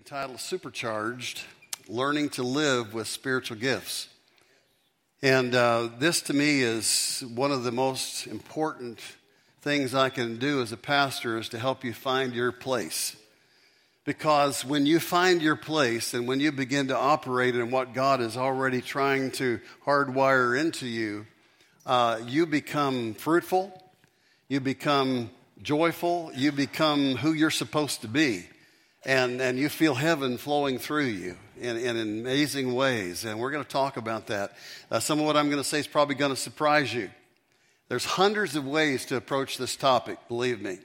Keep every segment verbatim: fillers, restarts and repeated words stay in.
entitled Supercharged, Learning to Live with Spiritual Gifts. And uh, this to me is one of the most important things I can do as a pastor is to help you find your place. Because when you find your place and when you begin to operate in what God is already trying to hardwire into you, uh, you become fruitful, you become joyful, you become who you're supposed to be. And and you feel heaven flowing through you in, in amazing ways. And we're going to talk about that. Uh, some of what I'm going to say is probably going to surprise you. There's hundreds of ways to approach this topic, believe me.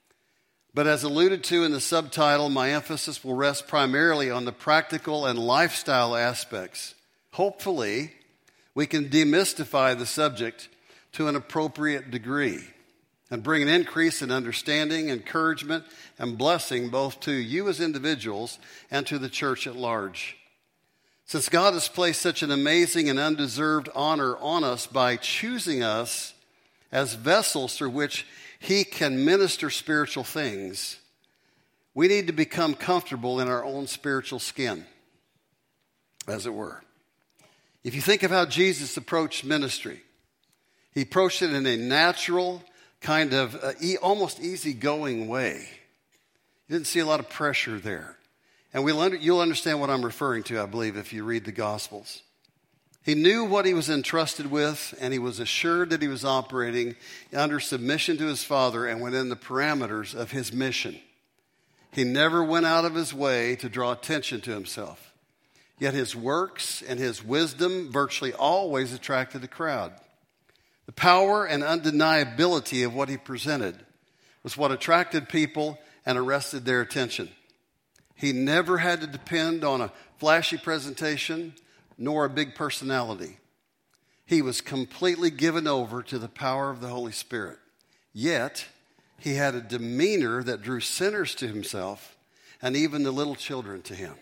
But as alluded to in the subtitle, my emphasis will rest primarily on the practical and lifestyle aspects. Hopefully, we can demystify the subject to an appropriate degree and bring an increase in understanding, encouragement, and blessing both to you as individuals and to the church at large. Since God has placed such an amazing and undeserved honor on us by choosing us as vessels through which He can minister spiritual things, we need to become comfortable in our own spiritual skin, as it were. If you think of how Jesus approached ministry, He approached it in a natural, kind of uh, e- almost easygoing way. You didn't see a lot of pressure there. And we'll under, you'll understand what I'm referring to, I believe, if you read the Gospels. He knew what he was entrusted with, and he was assured that he was operating under submission to his Father and within the parameters of his mission. He never went out of his way to draw attention to himself. Yet his works and his wisdom virtually always attracted a crowd. The power and undeniability of what he presented was what attracted people and arrested their attention. He never had to depend on a flashy presentation nor a big personality. He was completely given over to the power of the Holy Spirit. Yet, he had a demeanor that drew sinners to himself and even the little children to him.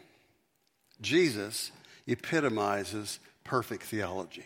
Jesus epitomizes perfect theology.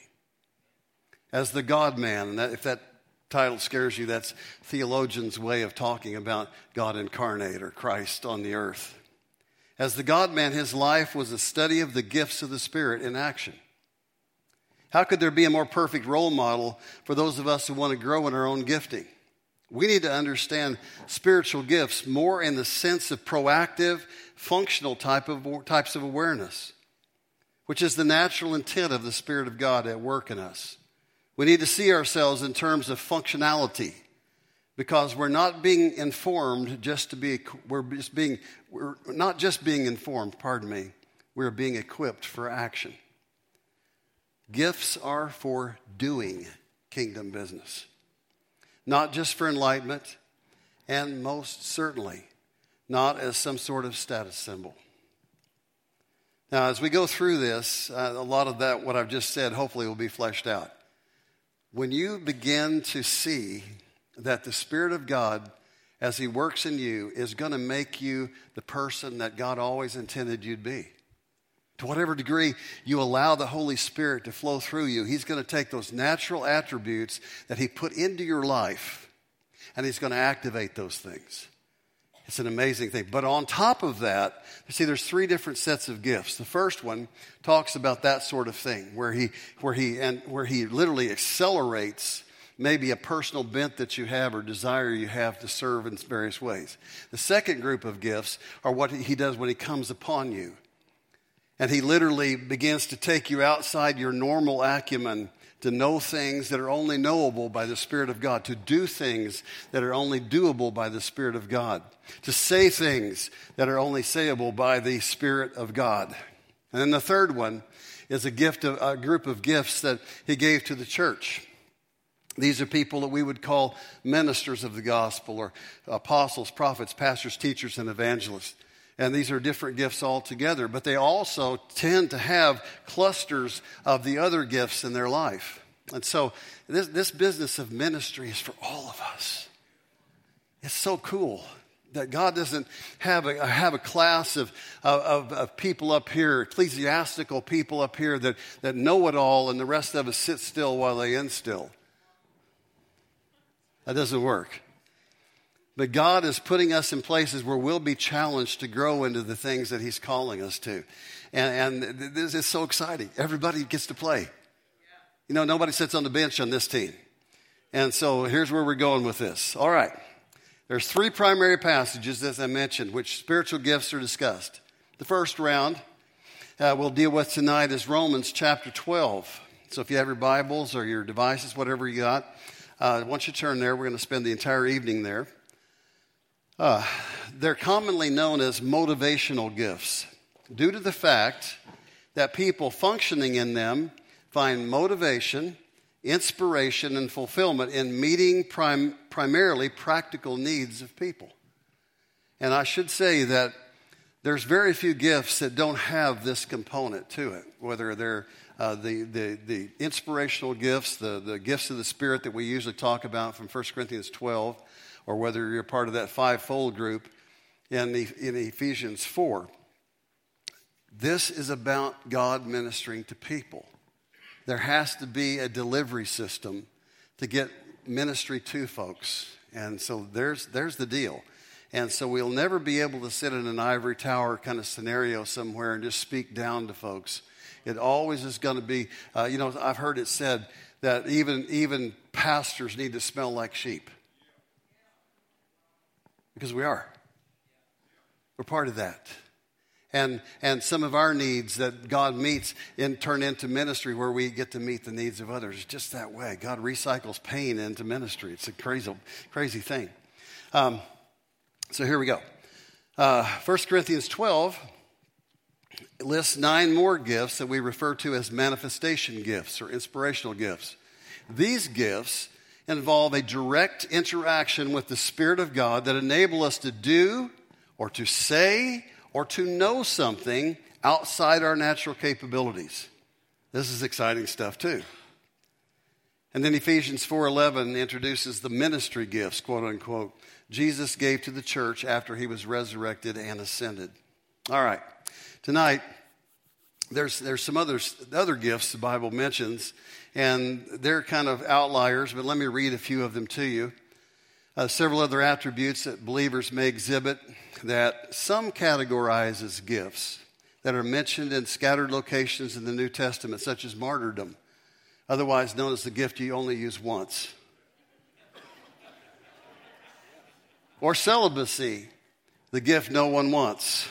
As the God-man, and that, if that title scares you, that's theologians' way of talking about God incarnate or Christ on the earth. As the God-man, his life was a study of the gifts of the Spirit in action. How could there be a more perfect role model for those of us who want to grow in our own gifting? We need to understand spiritual gifts more in the sense of proactive, functional type of types of awareness, which is the natural intent of the Spirit of God at work in us. We need to see ourselves in terms of functionality, because we're not being informed just to be, we're just being, we're not just being informed, pardon me, we're being equipped for action. Gifts are for doing kingdom business, not just for enlightenment, and most certainly not as some sort of status symbol. Now, as we go through this, uh, a lot of that, what I've just said, hopefully will be fleshed out. When you begin to see that the Spirit of God, as He works in you, is going to make you the person that God always intended you to be. To whatever degree you allow the Holy Spirit to flow through you, He's going to take those natural attributes that He put into your life, and He's going to activate those things. It's an amazing thing. But on top of that, you see, there's three different sets of gifts. The first one talks about that sort of thing, where he, where he, and where he literally accelerates maybe a personal bent that you have or desire you have to serve in various ways. The second group of gifts are what he does when he comes upon you. And he literally begins to take you outside your normal acumen to know things that are only knowable by the Spirit of God, to do things that are only doable by the Spirit of God, to say things that are only sayable by the Spirit of God. And then the third one is a gift of, a group of gifts that he gave to the church. These are people that we would call ministers of the gospel, or apostles, prophets, pastors, teachers, and evangelists. And these are different gifts altogether, but they also tend to have clusters of the other gifts in their life. And so this, this business of ministry is for all of us. It's so cool that God doesn't have a, have a class of, of, of people up here, ecclesiastical people up here that, that know it all, and the rest of us sit still while they instill. That doesn't work. But God is putting us in places where we'll be challenged to grow into the things that he's calling us to. And, and this is so exciting. Everybody gets to play. You know, nobody sits on the bench on this team. And so here's where we're going with this. All right. There's three primary passages, as I mentioned, which spiritual gifts are discussed. The first round uh, we'll deal with tonight is Romans chapter twelve. So if you have your Bibles or your devices, whatever you got, uh, once you turn there, we're going to spend the entire evening there. Uh, they're commonly known as motivational gifts due to the fact that people functioning in them find motivation, inspiration, and fulfillment in meeting prim- primarily practical needs of people. And I should say that there's very few gifts that don't have this component to it, whether they're uh, the, the, the inspirational gifts, the, the gifts of the Spirit that we usually talk about from First Corinthians twelve, or whether you're part of that fivefold group in, the, in Ephesians four. This is about God ministering to people. There has to be a delivery system to get ministry to folks. And so there's there's the deal. And so we'll never be able to sit in an ivory tower kind of scenario somewhere and just speak down to folks. It always is going to be, uh, you know, I've heard it said that even even pastors need to smell like sheep. Because we are. We're part of that. And and some of our needs that God meets in turn into ministry where we get to meet the needs of others. It's just that way. God recycles pain into ministry. It's a crazy, crazy thing. Um, so here we go. Uh, First Corinthians twelve lists nine more gifts that we refer to as manifestation gifts or inspirational gifts. These gifts involve a direct interaction with the Spirit of God that enable us to do or to say or to know something outside our natural capabilities. This is exciting stuff too. And then Ephesians four eleven introduces the ministry gifts, quote unquote, Jesus gave to the church after he was resurrected and ascended. All right. Tonight, there's there's some other, other gifts the Bible mentions, and they're kind of outliers, but let me read a few of them to you. Uh, several other attributes that believers may exhibit that some categorize as gifts that are mentioned in scattered locations in the New Testament, such as martyrdom, otherwise known as the gift you only use once. Or celibacy, the gift no one wants.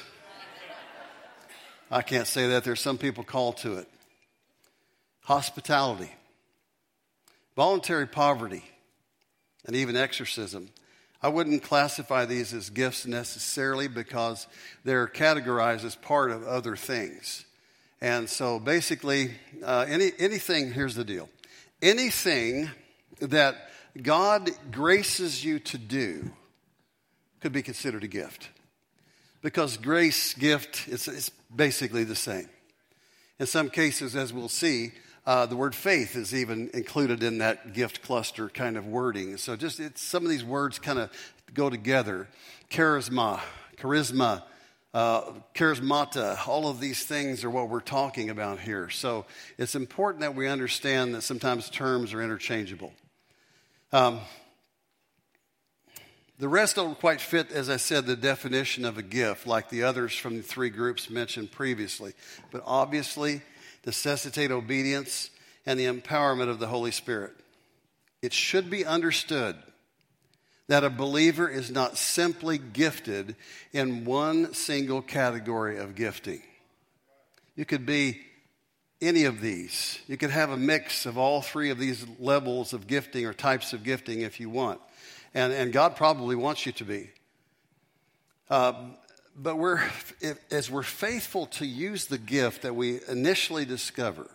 I can't say that. There's some people called to it. Hospitality, voluntary poverty, and even exorcism. I wouldn't classify these as gifts necessarily because they're categorized as part of other things. And so basically, uh, any anything, here's the deal. Anything that God graces you to do could be considered a gift. Because grace, gift, it's, it's basically the same. In some cases, as we'll see, uh, the word faith is even included in that gift cluster kind of wording. So just it's, some of these words kind of go together. Charisma, charisma, uh, charismata, all of these things are what we're talking about here. So it's important that we understand that sometimes terms are interchangeable. Um, The rest don't quite fit, as I said, the definition of a gift like the others from the three groups mentioned previously. But obviously necessitate obedience and the empowerment of the Holy Spirit. It should be understood that a believer is not simply gifted in one single category of gifting. You could be any of these. You could have a mix of all three of these levels of gifting or types of gifting if you want. And, and God probably wants you to be. Uh, but we're, if, as we're faithful to use the gift that we initially discover,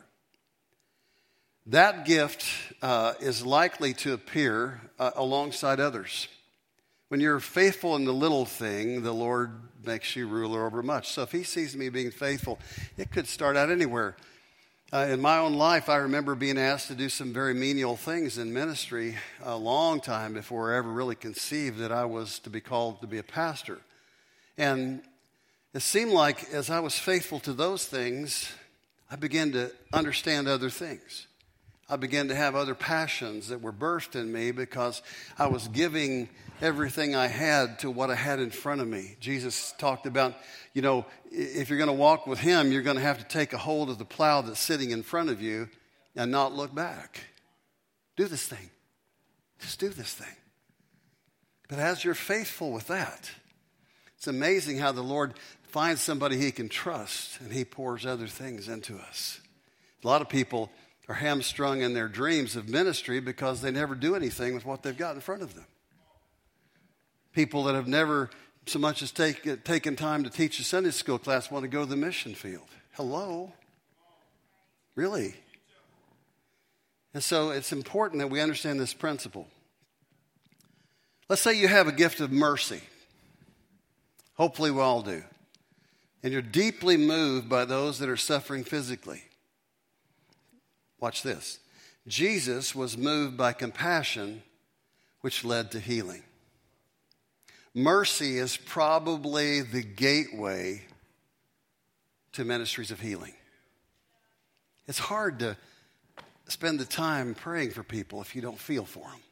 that gift uh, is likely to appear uh, alongside others. When you're faithful in the little thing, the Lord makes you ruler over much. So if he sees me being faithful, it could start out anywhere. Uh, in my own life, I remember being asked to do some very menial things in ministry a long time before I ever really conceived that I was to be called to be a pastor. And it seemed like as I was faithful to those things, I began to understand other things. I began to have other passions that were birthed in me because I was giving everything I had to what I had in front of me. Jesus talked about, you know, if you're going to walk with him, you're going to have to take a hold of the plow that's sitting in front of you and not look back. Do this thing. Just do this thing. But as you're faithful with that, it's amazing how the Lord finds somebody he can trust and he pours other things into us. A lot of people are hamstrung in their dreams of ministry because they never do anything with what they've got in front of them. People that have never so much as take, taken time to teach a Sunday school class want to go to the mission field. Hello? Really? And so it's important that we understand this principle. Let's say you have a gift of mercy. Hopefully we all do. And you're deeply moved by those that are suffering physically. Watch this. Jesus was moved by compassion, which led to healing. Mercy is probably the gateway to ministries of healing. It's hard to spend the time praying for people if you don't feel for them.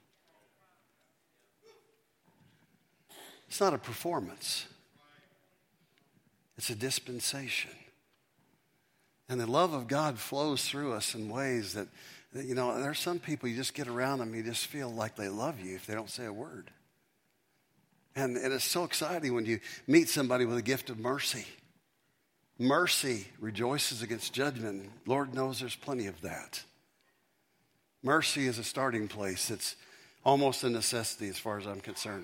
It's not a performance. It's a dispensation. And the love of God flows through us in ways that, that, you know, there are some people you just get around them, you just feel like they love you if they don't say a word. And, and it's so exciting when you meet somebody with a gift of mercy. Mercy rejoices against judgment. Lord knows there's plenty of that. Mercy is a starting place. It's almost a necessity as far as I'm concerned.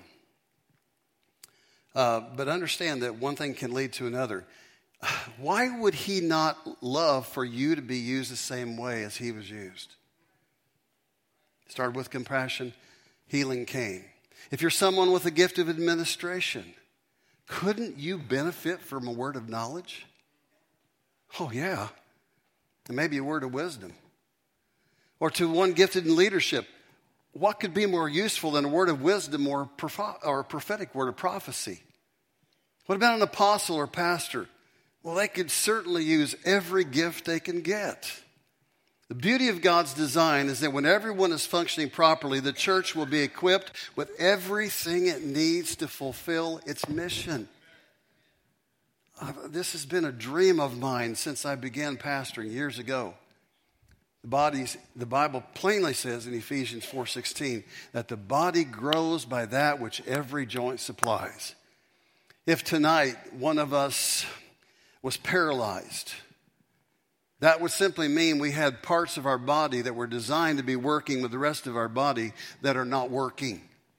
Uh, but understand that one thing can lead to another. Why would he not love for you to be used the same way as he was used? Started with compassion, healing came. If you're someone with a gift of administration, couldn't you benefit from a word of knowledge? Oh, yeah. And maybe a word of wisdom. Or to one gifted in leadership, what could be more useful than a word of wisdom or, proph- or a prophetic word of prophecy? What about an apostle or pastor? Well, they could certainly use every gift they can get. The beauty of God's design is that when everyone is functioning properly, the church will be equipped with everything it needs to fulfill its mission. Uh, this has been a dream of mine since I began pastoring years ago. The, bodies, the Bible plainly says in Ephesians four sixteen that the body grows by that which every joint supplies. If tonight one of us was paralyzed, that would simply mean we had parts of our body that were designed to be working with the rest of our body that are not working.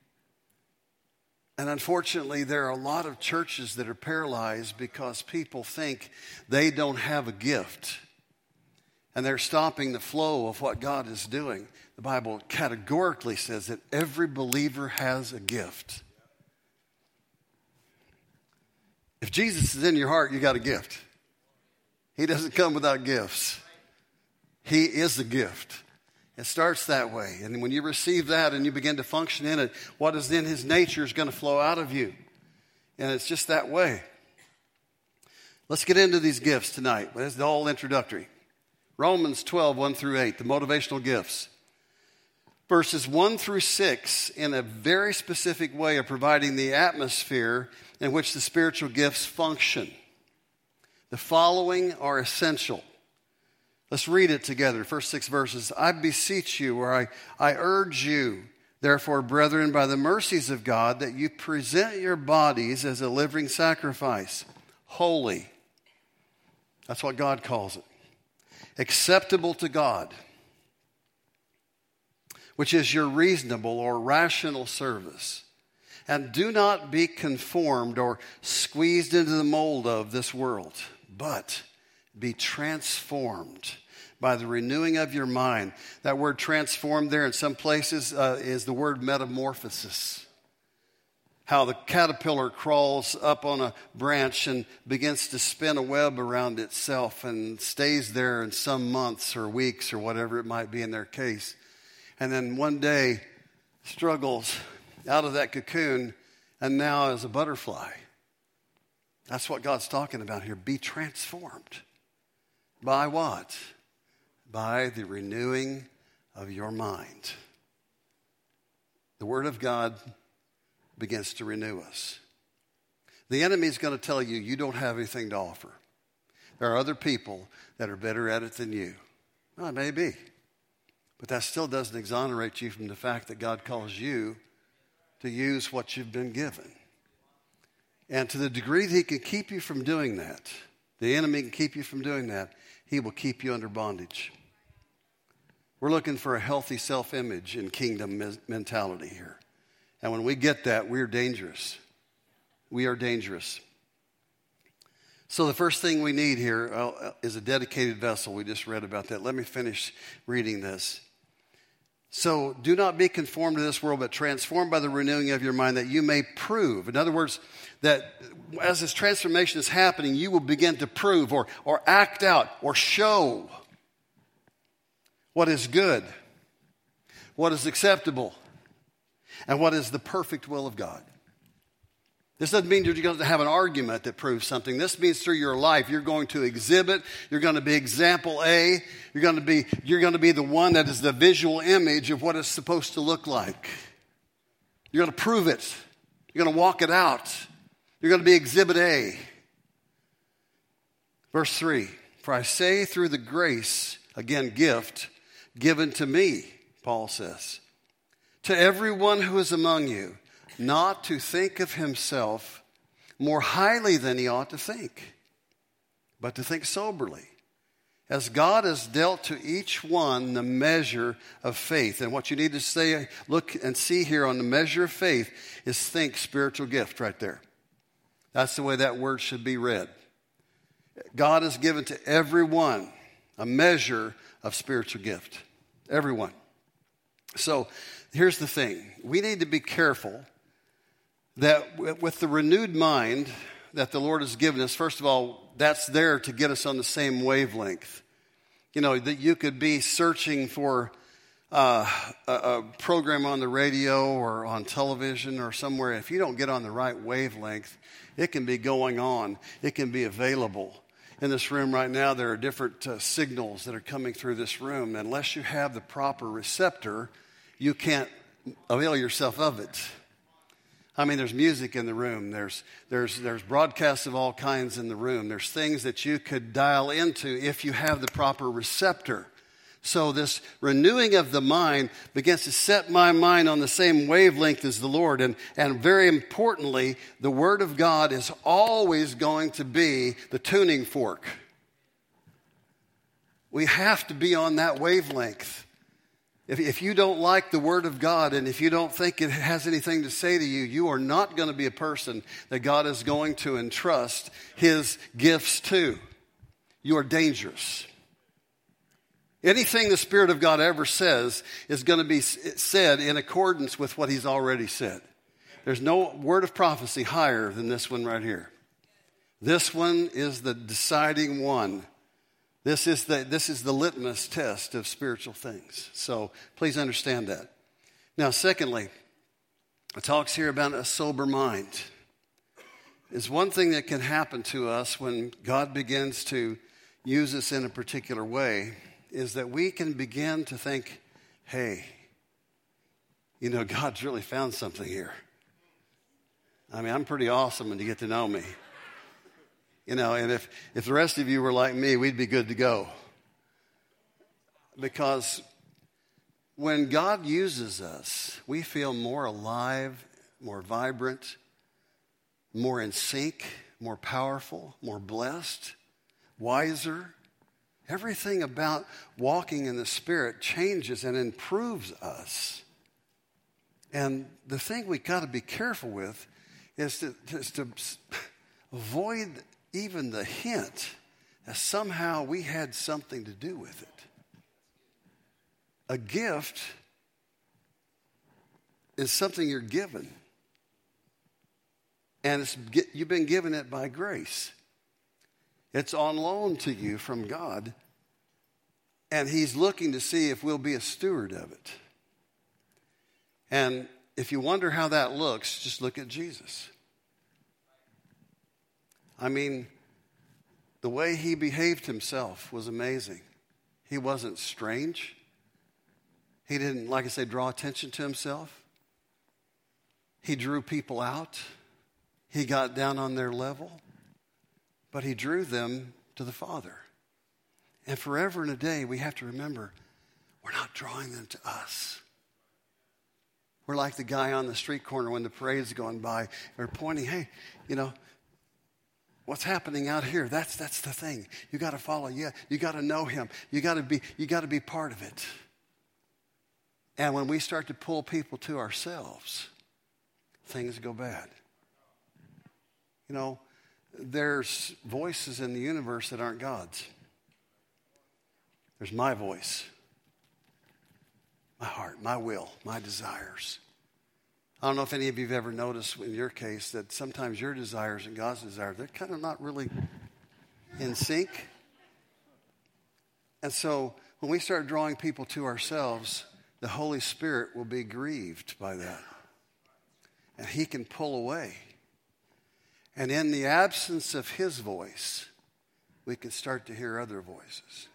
And unfortunately, there are a lot of churches that are paralyzed because people think they don't have a gift. And they're stopping the flow of what God is doing. The Bible categorically says that every believer has a gift. If Jesus is in your heart, you got a gift. He doesn't come without gifts. He is the gift. It starts that way. And when you receive that and you begin to function in it, what is in his nature is going to flow out of you. And it's just that way. Let's get into these gifts tonight. It's all introductory. Romans twelve, one through eight, the motivational gifts. Verses one through six, in a very specific way, are providing the atmosphere in which the spiritual gifts function. The following are essential. Let's read it together. First six verses. I beseech you, or I, I urge you, therefore, brethren, by the mercies of God, that you present your bodies as a living sacrifice, holy. That's what God calls it. Acceptable to God, which is your reasonable or rational service. And do not be conformed or squeezed into the mold of this world, but be transformed by the renewing of your mind. That word transformed there in some places uh, is the word metamorphosis. How the caterpillar crawls up on a branch and begins to spin a web around itself and stays there in some months or weeks or whatever it might be in their case. And then one day struggles out of that cocoon and now is a butterfly. That's what God's talking about here. Be transformed. By what? By the renewing of your mind. The Word of God begins to renew us. The enemy is going to tell you, you don't have anything to offer. There are other people that are better at it than you. Well, it may be. But that still doesn't exonerate you from the fact that God calls you to use what you've been given. And to the degree that he can keep you from doing that, the enemy can keep you from doing that, he will keep you under bondage. We're looking for a healthy self-image and kingdom mentality here. And when we get that, we're dangerous. We are dangerous. So the first thing we need here uh, is a dedicated vessel. We just read about that. Let me finish reading this. So do not be conformed to this world, but transformed by the renewing of your mind, that you may prove. In other words, that as this transformation is happening, you will begin to prove or, or act out or show what is good, what is acceptable, and what is the perfect will of God. This doesn't mean you're going to have an argument that proves something. This means through your life, you're going to exhibit, you're going to be example A, you're going to be, you're going to be the one that is the visual image of what it's supposed to look like. You're going to prove it. You're going to walk it out. You're going to be exhibit A. Verse three, for I say through the grace, again, gift, given to me, Paul says, to everyone who is among you, not to think of himself more highly than he ought to think, but to think soberly, as God has dealt to each one the measure of faith. And what you need to say, look and see here on the measure of faith is think spiritual gift right there. That's the way that word should be read. God has given to everyone a measure of spiritual gift. Everyone. So here's the thing. We need to be careful that with the renewed mind that the Lord has given us, first of all, that's there to get us on the same wavelength. You know, that you could be searching for uh, a, a program on the radio or on television or somewhere. If you don't get on the right wavelength, it can be going on. It can be available. In this room right now, there are different uh, signals that are coming through this room. Unless you have the proper receptor, you can't avail yourself of it. I mean, there's music in the room. There's, there's, there's broadcasts of all kinds in the room. There's things that you could dial into if you have the proper receptor. So this renewing of the mind begins to set my mind on the same wavelength as the Lord. And, and very importantly, the Word of God is always going to be the tuning fork. We have to be on that wavelength. If, if you don't like the Word of God and if you don't think it has anything to say to you, you are not going to be a person that God is going to entrust His gifts to. You are dangerous. Anything the Spirit of God ever says is going to be said in accordance with what He's already said. There's no word of prophecy higher than this one right here. This one is the deciding one. This is the, this is the litmus test of spiritual things. So please understand that. Now, secondly, it talks here about a sober mind. It's one thing that can happen to us when God begins to use us in a particular way is that we can begin to think, hey, you know, God's really found something here. I mean, I'm pretty awesome when you get to know me. You know, and if, if the rest of you were like me, we'd be good to go. Because when God uses us, we feel more alive, more vibrant, more in sync, more powerful, more blessed, wiser. Everything about walking in the Spirit changes and improves us. And the thing we got to be careful with is to, is to avoid even the hint that somehow we had something to do with it. A gift is something you're given. And it's, you've been given it by grace. It's on loan to you from God. And He's looking to see if we'll be a steward of it. And if you wonder how that looks, just look at Jesus. I mean, the way He behaved Himself was amazing. He wasn't strange. He didn't, like I say, draw attention to himself. He drew people out. He got down on their level. But he drew them to the Father. And forever and a day, we have to remember, we're not drawing them to us. We're like the guy on the street corner when the parade's going by. We're pointing, hey, you know, what's happening out here? That's that's the thing. You got to follow. Yeah, you got to know him. You got to be you got to be part of it. And when we start to pull people to ourselves, things go bad. You know, there's voices in the universe that aren't God's. There's my voice, my heart, my will, my desires. I don't know if any of you have ever noticed in your case that sometimes your desires and God's desires, they're kind of not really in sync. And so when we start drawing people to ourselves, the Holy Spirit will be grieved by that. And he can pull away. And in the absence of his voice, we can start to hear other voices.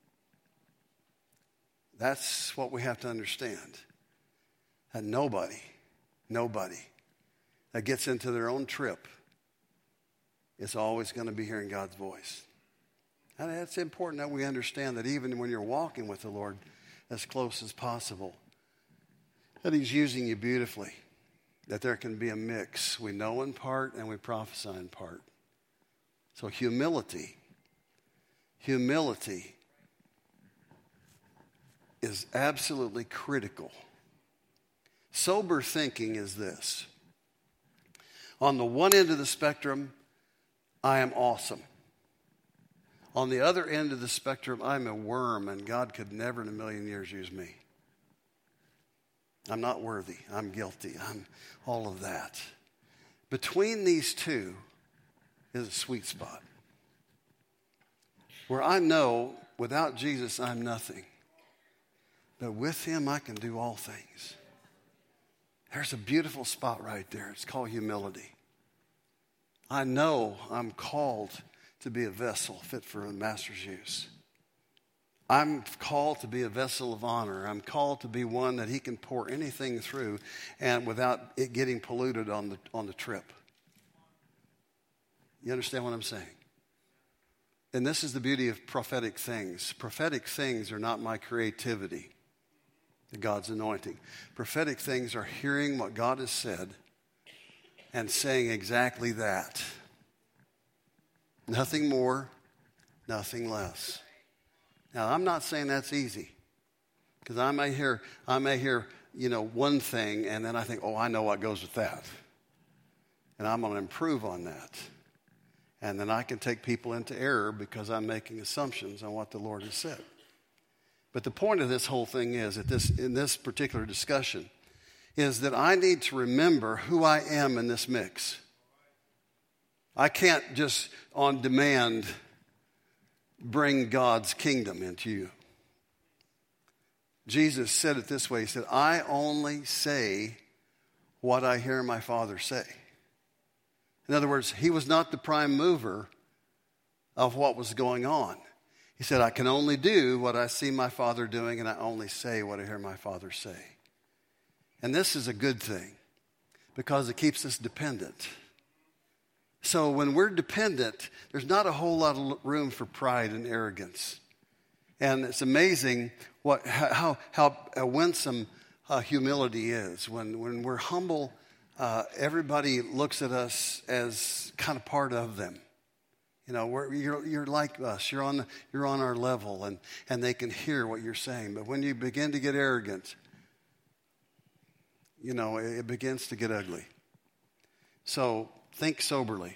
That's what we have to understand. That nobody, nobody that gets into their own trip is always going to be hearing God's voice. And it's important that we understand that even when you're walking with the Lord as close as possible, that he's using you beautifully, that there can be a mix. We know in part and we prophesy in part. So humility, humility is absolutely critical. Sober thinking is this. On the one end of the spectrum, I am awesome. On the other end of the spectrum, I'm a worm, and God could never in a million years use me. I'm not worthy. I'm guilty. I'm all of that. Between these two is a sweet spot where I know without Jesus, I'm nothing. But with him, I can do all things. There's a beautiful spot right there. It's called humility. I know I'm called to be a vessel fit for the master's use. I'm called to be a vessel of honor. I'm called to be one that he can pour anything through and without it getting polluted on the, on the trip. You understand what I'm saying? And this is the beauty of prophetic things. Prophetic things are not my creativity. God's anointing. Prophetic things are hearing what God has said and saying exactly that. Nothing more, nothing less. Now, I'm not saying that's easy, because I may hear, I may hear, you know, one thing, and then I think, oh, I know what goes with that, and I'm going to improve on that, and then I can take people into error because I'm making assumptions on what the Lord has said. But the point of this whole thing is, that this, in this particular discussion, is that I need to remember who I am in this mix. I can't just on demand bring God's kingdom into you. Jesus said it this way. He said, I only say what I hear my Father say. In other words, he was not the prime mover of what was going on. He said, I can only do what I see my Father doing, and I only say what I hear my Father say. And this is a good thing because it keeps us dependent. So when we're dependent, there's not a whole lot of room for pride and arrogance. And it's amazing what how how winsome uh, humility is. When when we're humble, uh, everybody looks at us as kind of part of them. You know, we're, you're you're like us. You're on you're on our level, and and they can hear what you're saying. But when you begin to get arrogant, you know, it, it begins to get ugly. So think soberly.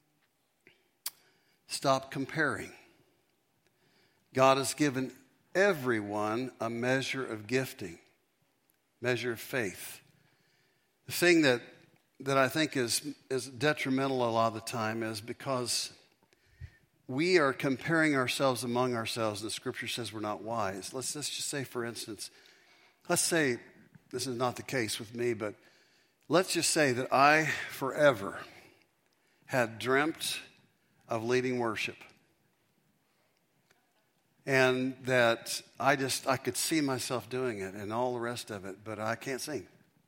Stop comparing. God has given everyone a measure of gifting, measure of faith. The thing that that I think is is detrimental a lot of the time is because we are comparing ourselves among ourselves, and the Scripture says we're not wise. Let's, let's just say, for instance, let's say, this is not the case with me, but let's just say that I forever had dreamt of leading worship. And that I just, I could see myself doing it and all the rest of it, but I can't sing.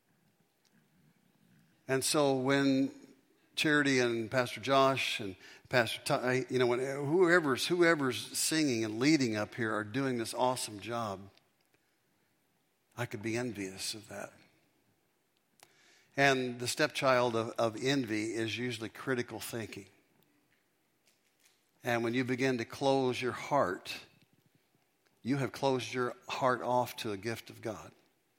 And so when Charity and Pastor Josh and Pastor Ty, you know, when whoever's, whoever's singing and leading up here are doing this awesome job, I could be envious of that. And the stepchild of, of envy is usually critical thinking. And when you begin to close your heart, you have closed your heart off to a gift of God.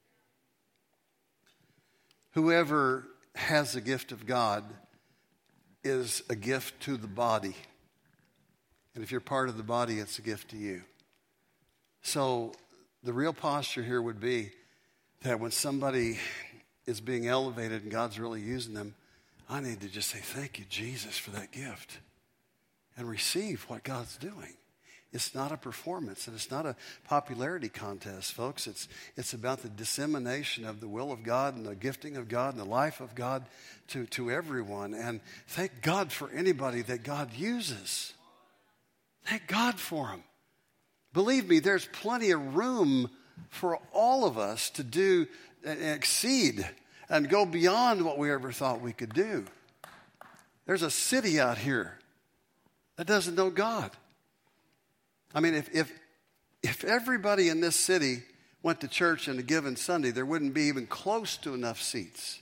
Whoever has the gift of God is a gift to the body. And if you're part of the body, it's a gift to you. So the real posture here would be that when somebody is being elevated and God's really using them, I need to just say, thank you, Jesus, for that gift. And receive what God's doing. It's not a performance, and it's not a popularity contest, folks. It's, it's about the dissemination of the will of God and the gifting of God and the life of God to, to everyone. And thank God for anybody that God uses. Thank God for them. Believe me, there's plenty of room for all of us to do and exceed and go beyond what we ever thought we could do. There's a city out here that doesn't know God. I mean, if, if if everybody in this city went to church on a given Sunday, there wouldn't be even close to enough seats.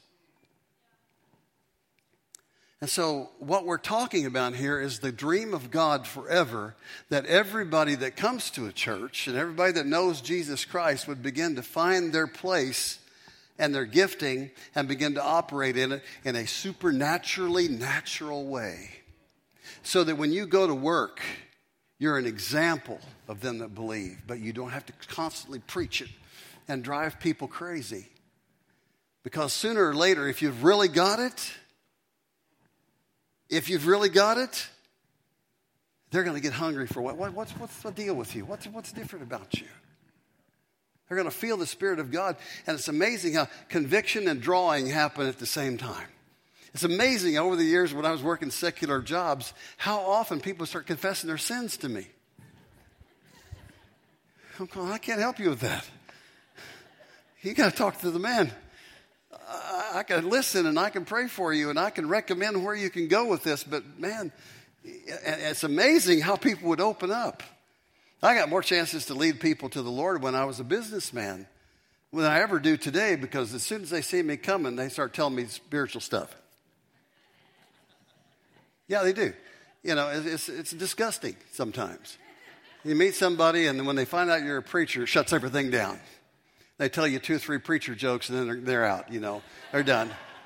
And so what we're talking about here is the dream of God forever, that everybody that comes to a church and everybody that knows Jesus Christ would begin to find their place and their gifting and begin to operate in it in a supernaturally natural way. So that when you go to work, you're an example of them that believe, but you don't have to constantly preach it and drive people crazy. Because sooner or later, if you've really got it, if you've really got it, they're going to get hungry for what? what what's, what's the deal with you? What's, what's different about you? They're going to feel the Spirit of God, and it's amazing how conviction and drawing happen at the same time. It's amazing over the years when I was working secular jobs, how often people start confessing their sins to me. I'm going, I can't help you with that. You got to talk to the man. I, I can listen and I can pray for you and I can recommend where you can go with this. But man, it's amazing how people would open up. I got more chances to lead people to the Lord when I was a businessman than I ever do today, because as soon as they see me coming, they start telling me spiritual stuff. Yeah, they do. You know, it's, it's disgusting sometimes. You meet somebody, and when they find out you're a preacher, it shuts everything down. They tell you two or three preacher jokes, and then they're, they're out, you know. They're done.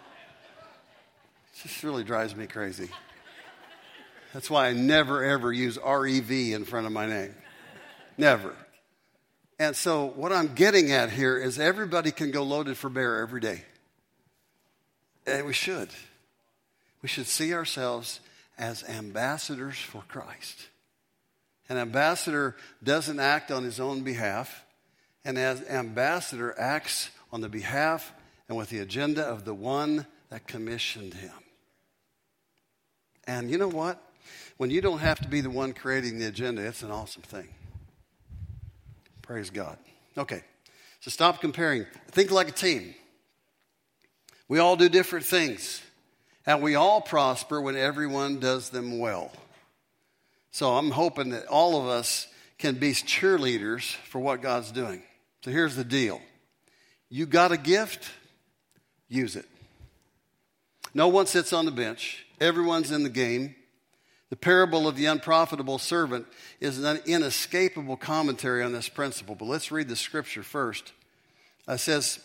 It just really drives me crazy. That's why I never, ever use R E V in front of my name. Never. And so what I'm getting at here is everybody can go loaded for bear every day. And we should. We should see ourselves as ambassadors for Christ. An ambassador doesn't act on his own behalf. And as ambassador acts on the behalf and with the agenda of the one that commissioned him. And you know what? When you don't have to be the one creating the agenda, it's an awesome thing. Praise God. Okay, so stop comparing. Think like a team. We all do different things. And we all prosper when everyone does them well. So I'm hoping that all of us can be cheerleaders for what God's doing. So here's the deal. You got a gift, use it. No one sits on the bench. Everyone's in the game. The parable of the unprofitable servant is an inescapable commentary on this principle. But let's read the scripture first. It says,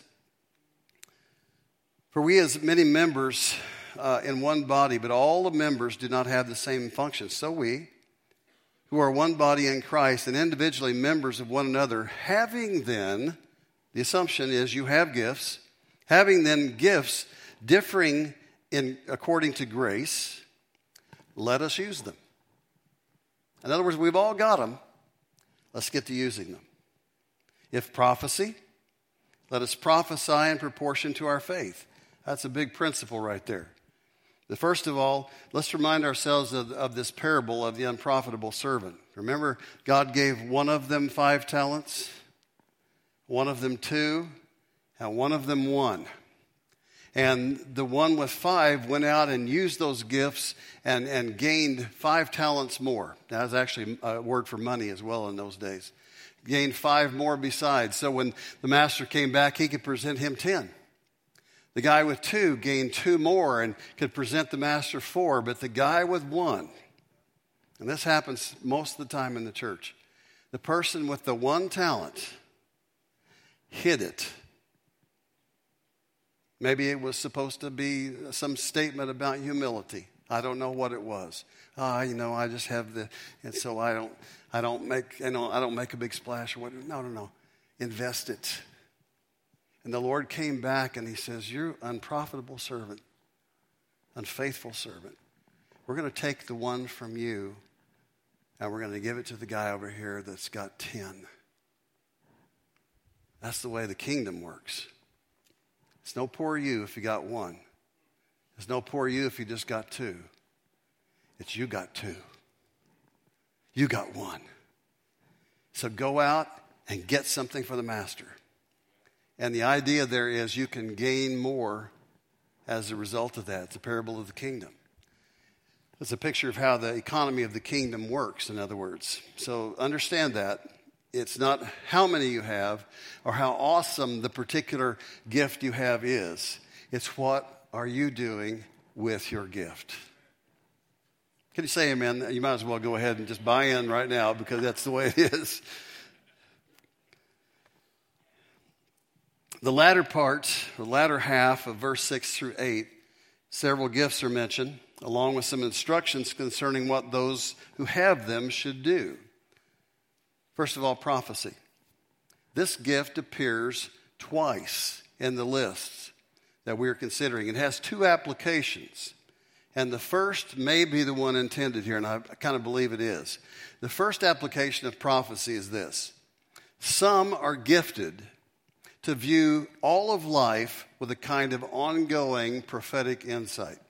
for we as many members uh, in one body, but all the members do not have the same function. So we, who are one body in Christ and individually members of one another, having then, the assumption is you have gifts, having then gifts differing in according to grace, let us use them. In other words, we've all got them. Let's get to using them. If prophecy, let us prophesy in proportion to our faith. That's a big principle right there. But first of all, let's remind ourselves of, of this parable of the unprofitable servant. Remember, God gave one of them five talents, one of them two, and one of them one. And the one with five went out and used those gifts and, and gained five talents more. That was actually a word for money as well in those days. Gained five more besides. So when the master came back, he could present him ten. The guy with two gained two more and could present the master four. But the guy with one, and this happens most of the time in the church, the person with the one talent hid it. Maybe it was supposed to be some statement about humility. I don't know what it was. Ah, oh, you know, I just have the, and so I don't, I don't make, you know, I don't make a big splash or what. No, no, no. Invest it. And the Lord came back and he says, "You unprofitable servant, unfaithful servant. We're going to take the one from you and we're going to give it to the guy over here that's got ten." That's the way the kingdom works. It's no poor you if you got one. It's no poor you if you just got two. It's you got two. You got one. So go out and get something for the master. And the idea there is you can gain more as a result of that. It's a parable of the kingdom. It's a picture of how the economy of the kingdom works, in other words. So understand that. It's not how many you have or how awesome the particular gift you have is. It's what are you doing with your gift. Can you say amen? You might as well go ahead and just buy in right now because that's the way it is. The latter part, the latter half of verse six through eight, several gifts are mentioned, along with some instructions concerning what those who have them should do. First of all, prophecy. This gift appears twice in the lists that we are considering. It has two applications, and the first may be the one intended here, and I kind of believe it is. The first application of prophecy is this. Some are gifted to view all of life with a kind of ongoing prophetic insight.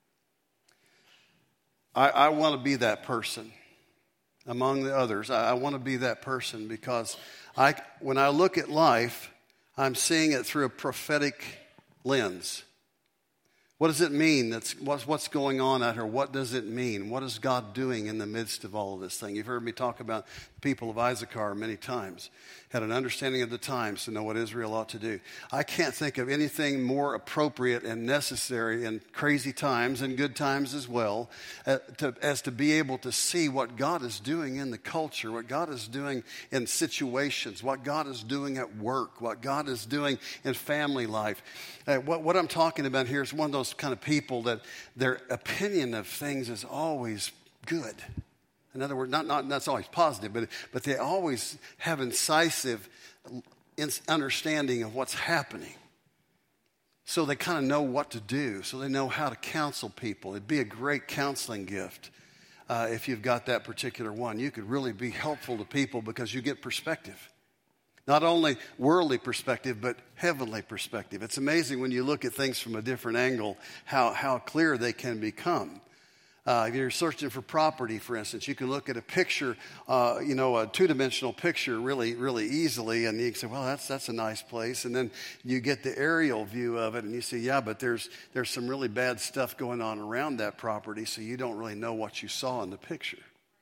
I, I want to be that person. Among the others, I, I want to be that person because I, when I look at life, I'm seeing it through a prophetic lens. What does it mean? That's what's, what's going on out here? What does it mean? What is God doing in the midst of all of this thing? You've heard me talk about the people of Issachar many times. Had an understanding of the times to know what Israel ought to do. I can't think of anything more appropriate and necessary in crazy times and good times as well uh, to, as to be able to see what God is doing in the culture, what God is doing in situations, what God is doing at work, what God is doing in family life. Uh, what, what I'm talking about here is one of those kind of people that their opinion of things is always good. In other words, not, not that's always positive, but, but they always have incisive understanding of what's happening. So they kind of know what to do. So they know how to counsel people. It'd be a great counseling gift uh, if you've got that particular one. You could really be helpful to people because you get perspective. Not only worldly perspective, but heavenly perspective. It's amazing when you look at things from a different angle, how, how clear they can become. Uh, if you're searching for property, for instance, you can look at a picture, uh, you know, a two-dimensional picture really, really easily, and you can say, well, that's that's a nice place. And then you get the aerial view of it, and you say, yeah, but there's there's some really bad stuff going on around that property, so you don't really know what you saw in the picture.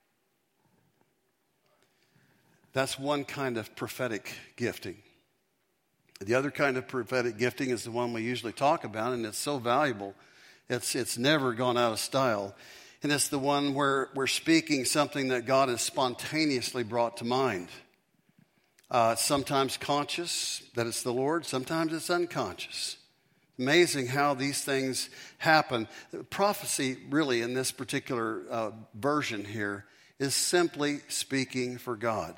That's one kind of prophetic gifting. The other kind of prophetic gifting is the one we usually talk about, and it's so valuable. It's it's never gone out of style. And it's the one where we're speaking something that God has spontaneously brought to mind. Uh, it's sometimes conscious that it's the Lord. Sometimes it's unconscious. Amazing how these things happen. Prophecy, really, in this particular uh, version here, is simply speaking for God.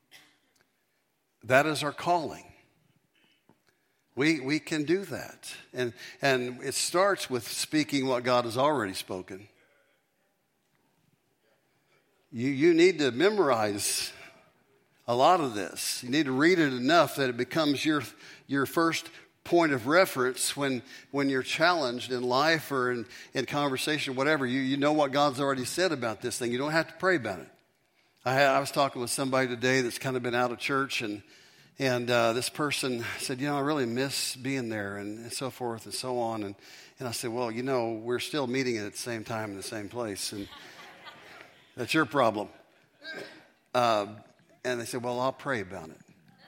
That is our calling. We we can do that. And and it starts with speaking what God has already spoken. You you need to memorize a lot of this. You need to read it enough that it becomes your your first point of reference when when you're challenged in life or in, in conversation, whatever. You, you know what God's already said about this thing. You don't have to pray about it. I, had, I was talking with somebody today that's kind of been out of church, and and uh, this person said, you know, I really miss being there, and, and so forth and so on. And, and I said, well, you know, we're still meeting at the same time in the same place, and that's your problem. Uh, and they said, well, I'll pray about it.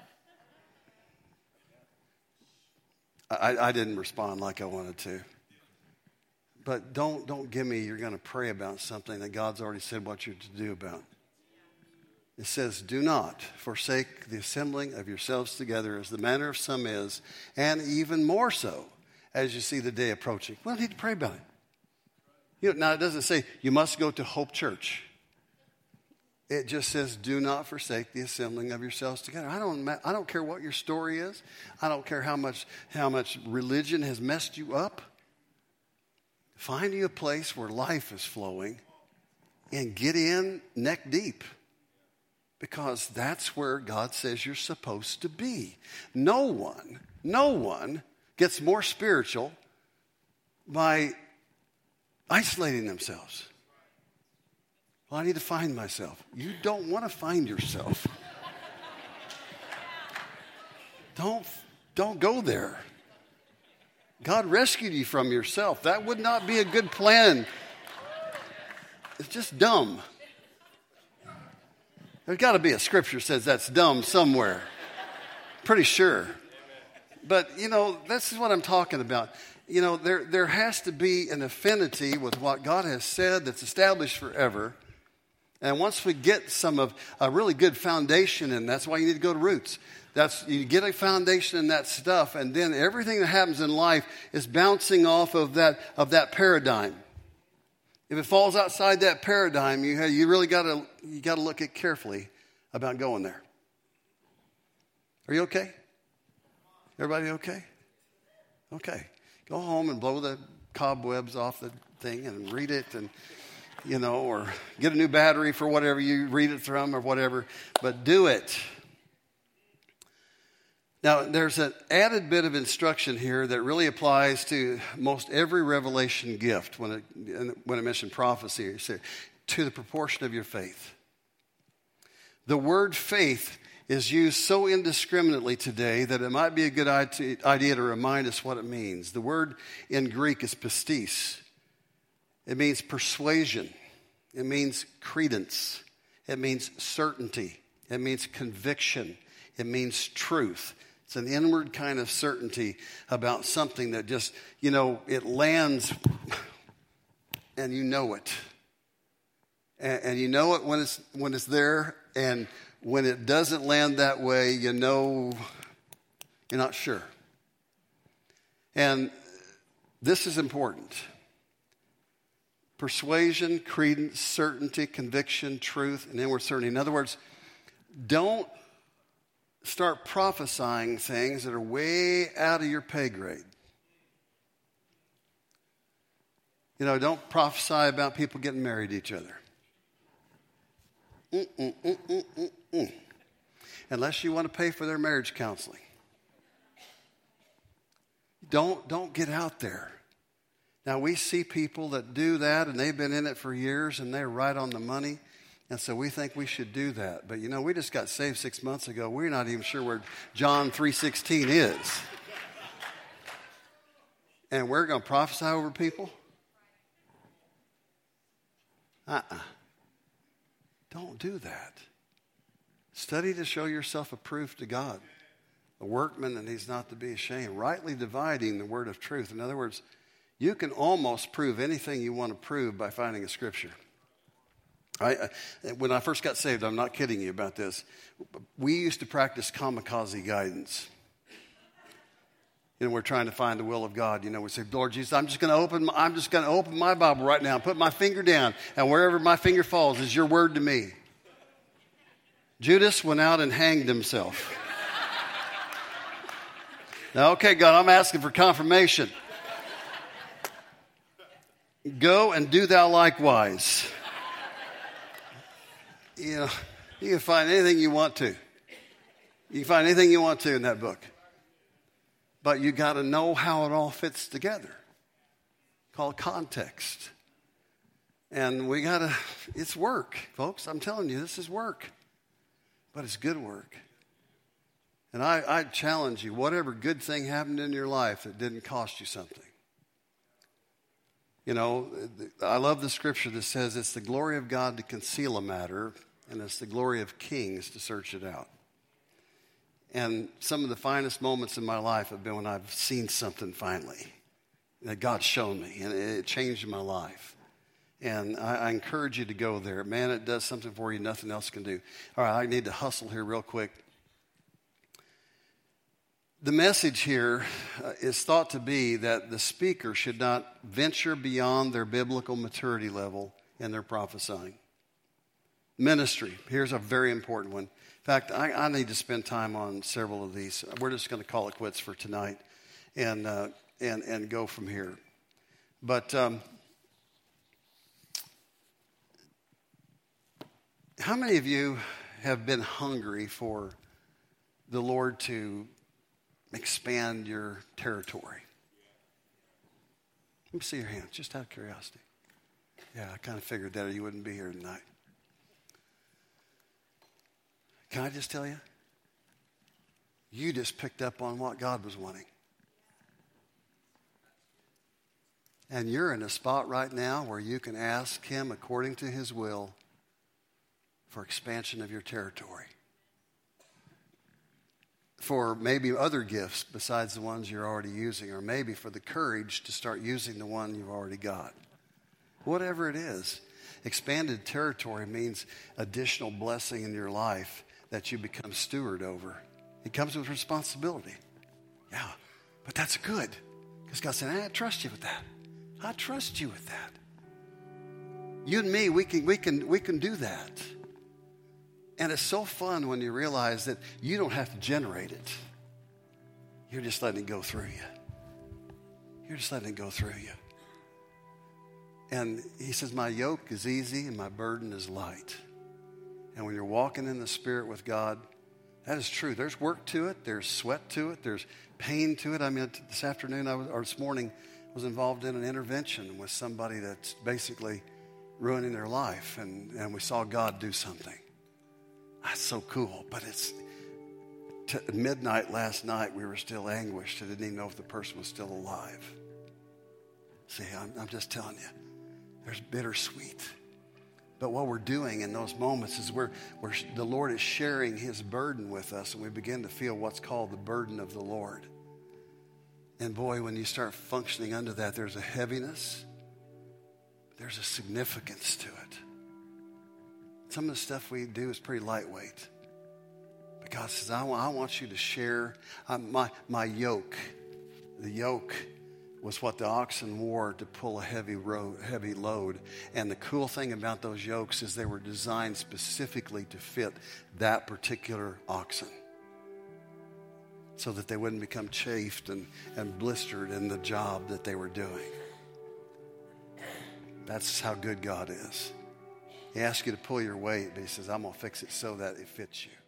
I, I didn't respond like I wanted to. But don't don't give me you're going to pray about something that God's already said what you're to do about. It says, do not forsake the assembling of yourselves together as the manner of some is, and even more so as you see the day approaching. We don't need to pray about it. You know, now, it doesn't say you must go to Hope Church. It just says, do not forsake the assembling of yourselves together. I don't, I don't care what your story is. I don't care how much, how much religion has messed you up. Find you a place where life is flowing and get in neck deep. Because that's where God says you're supposed to be. No one, no one gets more spiritual by isolating themselves. Well, I need to find myself. You don't want to find yourself. Don't, don't go there. God rescued you from yourself. That would not be a good plan. It's just dumb. There's got to be a scripture that says that's dumb somewhere. Pretty sure. But, you know, this is what I'm talking about. You know, there, there has to be an affinity with what God has said that's established forever. And once we get some of a really good foundation, and that's why you need to go to Roots. That's, you get a foundation in that stuff, and then everything that happens in life is bouncing off of that, of that paradigm. If it falls outside that paradigm, you you really got to you got to look at carefully about going there. Are you okay? Everybody okay? Okay. Go home and blow the cobwebs off the thing and read it, and you know, or get a new battery for whatever you read it from or whatever. But do it. Now, there's an added bit of instruction here that really applies to most every revelation gift when it, when it mentioned prophecy. It said, to the proportion of your faith. The word faith is used so indiscriminately today that it might be a good idea to remind us what it means. The word in Greek is pistis. It means persuasion. It means credence. It means certainty. It means conviction. It means truth. It's an inward kind of certainty about something that just, you know, it lands and you know it. And, and you know it when it's when it's there, and when it doesn't land that way, you know you're not sure. And this is important. Persuasion, credence, certainty, conviction, truth, and inward certainty. In other words, don't start prophesying things that are way out of your pay grade. You know, don't prophesy about people getting married to each other. Mm, mm, mm, mm, mm, mm. Unless you want to pay for their marriage counseling. Don't, don't get out there. Now, we see people that do that, and they've been in it for years, and they're right on the money. And so we think we should do that. But, you know, we just got saved six months ago. We're not even sure where John three sixteen is. And we're going to prophesy over people? Uh-uh. Don't do that. Study to show yourself approved to God, a workman that he's not to be ashamed, rightly dividing the word of truth. In other words, you can almost prove anything you want to prove by finding a scripture. I, I, when I first got saved, I'm not kidding you about this, we used to practice kamikaze guidance. You know, we're trying to find the will of God. You know, we say, Lord Jesus, I'm just going to open. My, I'm just going to open my Bible right now, put my finger down, and wherever my finger falls is your word to me. Judas went out and hanged himself. Now, okay, God, I'm asking for confirmation. Go and do thou likewise. You know, you can find anything you want to. You can find anything you want to in that book. But you got to know how it all fits together. Called context. And we got to, it's work, folks. I'm telling you, this is work. But it's good work. And I, I challenge you, whatever good thing happened in your life that didn't cost you something. You know, I love the scripture that says it's the glory of God to conceal a matter, and it's the glory of kings to search it out. And some of the finest moments in my life have been when I've seen something finally that God's shown me, and it changed my life. And I, I encourage you to go there. Man, it does something for you nothing else can do. All right, I need to hustle here real quick. The message here uh, is thought to be that the speaker should not venture beyond their biblical maturity level in their prophesying. Ministry, here's a very important one. In fact, I, I need to spend time on several of these. We're just going to call it quits for tonight and uh, and and go from here. But um, how many of you have been hungry for the Lord to expand your territory? Let me see your hands, just out of curiosity. Yeah, I kind of figured that or you wouldn't be here tonight. Can I just tell you? You just picked up on what God was wanting. And you're in a spot right now where you can ask Him, according to His will, for expansion of your territory. For maybe other gifts besides the ones you're already using, or maybe for the courage to start using the one you've already got. Whatever it is, expanded territory means additional blessing in your life that you become steward over. It comes with responsibility. Yeah, but that's good. Because God said, I trust you with that. I trust you with that. You and me, we can, we can, we can do that. And it's so fun when you realize that you don't have to generate it. You're just letting it go through you. You're just letting it go through you. And He says, my yoke is easy and my burden is light. And when you're walking in the Spirit with God, that is true. There's work to it. There's sweat to it. There's pain to it. I mean, this afternoon, I was, or this morning, I was involved in an intervention with somebody that's basically ruining their life. And, and we saw God do something. That's so cool. But it's t- midnight last night, we were still anguished. I didn't even know if the person was still alive. See, I'm, I'm just telling you, there's bittersweet. But what we're doing in those moments is we're, we're, the Lord is sharing His burden with us, and we begin to feel what's called the burden of the Lord. And boy, when you start functioning under that, there's a heaviness. There's a significance to it. Some of the stuff we do is pretty lightweight. But God says, I want, I want you to share uh, my, my yoke. The yoke was what the oxen wore to pull a heavy, road, heavy load. And the cool thing about those yokes is they were designed specifically to fit that particular oxen, so that they wouldn't become chafed and, and blistered in the job that they were doing. That's how good God is. He asks you to pull your weight, but He says, I'm going to fix it so that it fits you.